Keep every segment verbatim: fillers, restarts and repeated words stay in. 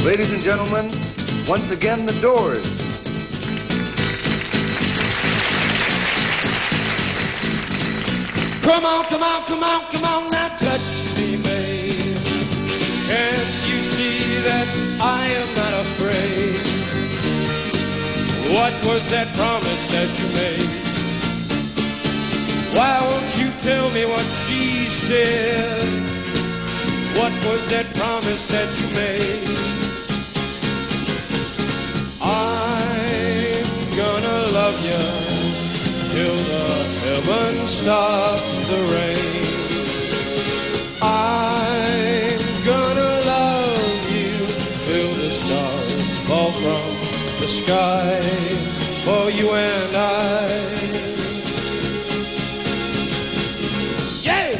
Ladies and gentlemen, once again, the Doors. Come on, come on, come on, come on, now touch me, babe. Can't you see that I am not afraid? What was that promise that you made? Why won't you tell me what she said? What was that promise that you made? I'm gonna love you till the heaven stops the rain. I'm gonna love you till the stars fall from the sky for you and I. Yeah!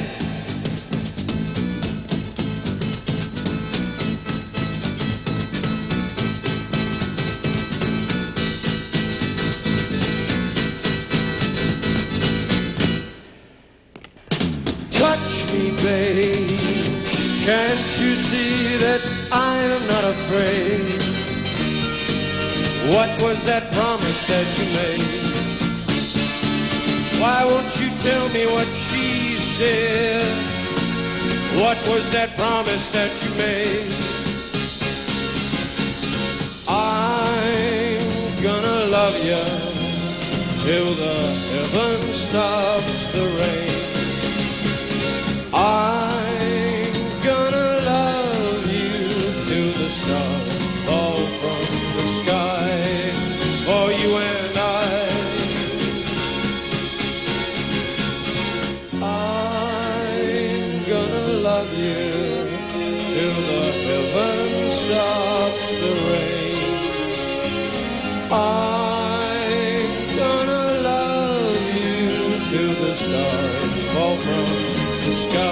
Touch me, babe. Can't you see that I am not afraid? What was that promise that you made? Why won't you tell me what she said? What was that promise that you made? I'm gonna love you till the heaven stops the rain. I'm gonna love you till the stars fall from the sky for you and I. I'm gonna love you till the heaven stops the rain. I'm gonna love you till the stars fall from the sky